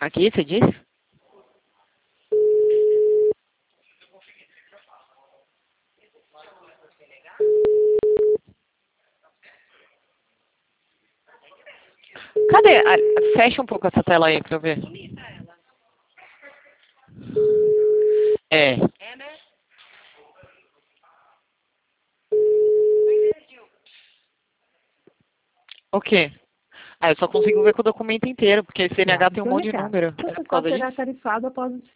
Aqui, você disse? Cadê? Ah, fecha um pouco essa tela aí pra eu ver. É. O quê? Ah, eu só consigo ver com o documento inteiro, porque CNH tem um monte de número. É por Só causa será disso? tarifado após o